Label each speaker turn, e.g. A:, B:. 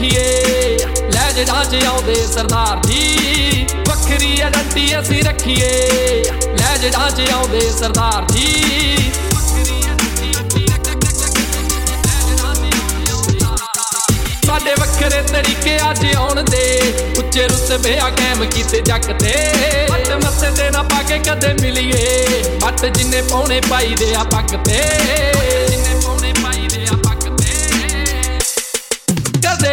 A: रखिए लै जड़ा च आउंदे सरदार जी वखरी आइडेंटिटी असीं रखिए लै जड़ा च आउंदे सरदार जी साडे वखरे तरीके अज आउण दे उच्चे रुतबे आ कैम कीते जग ते पट मत्थे ते ना पाके कदे मिलिए पट जिन्ने पौने पाई दे आ पग ते